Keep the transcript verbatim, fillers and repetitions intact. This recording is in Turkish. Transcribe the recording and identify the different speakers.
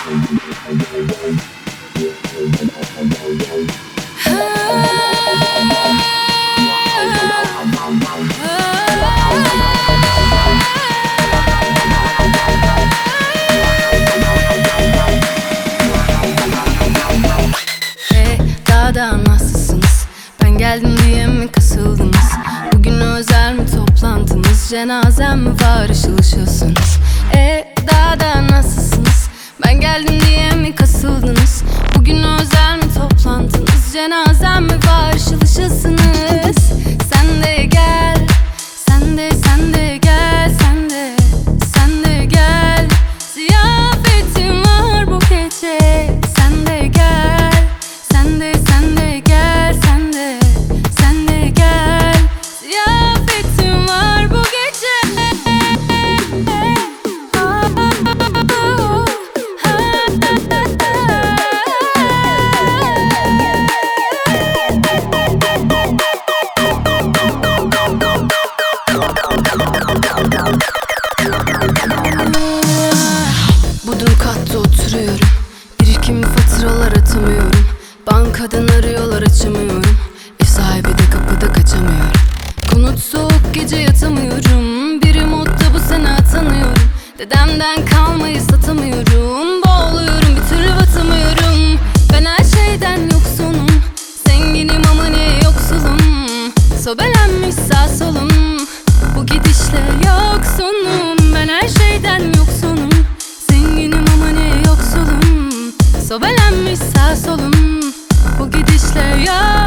Speaker 1: Daha nasılsınız? Ben geldim diye mi kasıldınız? Bugün özel mi toplantınız? Cenazem mi var, ışıl ışılsınız? E daha da nasılsınız? Ben geldim diye mi kasıldınız? Bugün özel mi toplantınız? Cenazem mi var, ışıl ışılsınız? Sen de gel, sen de sen de gel, sen de sen de gel. Ziyafetim var bu gece. Sen de gel, sen de sen de gel, sen de sen de gel. Ziyafetim var bu gece. Bodrum katta oturuyorum. Birikim faturalar atamıyorum. Bankadan arıyorlar, açamıyorum. Ev sahibi de kapıda, kaçamıyorum. Konut soğuk, gece yatamıyorum. Bir modda bu sene atanıyorum. Dedemden kalmayı satamıyorum. Boğuluyorum, bir türlü batamıyorum. Ben her şeyden yoksunum. Zenginim ama ne yoksulum. Sobelenmiş sağ solum. Bu gidişle yoksunum. Ben her şeyden yoksunum. Zenginim ama ne yoksulum. Sobelenmiş sağ solum. Bu gidişle yok.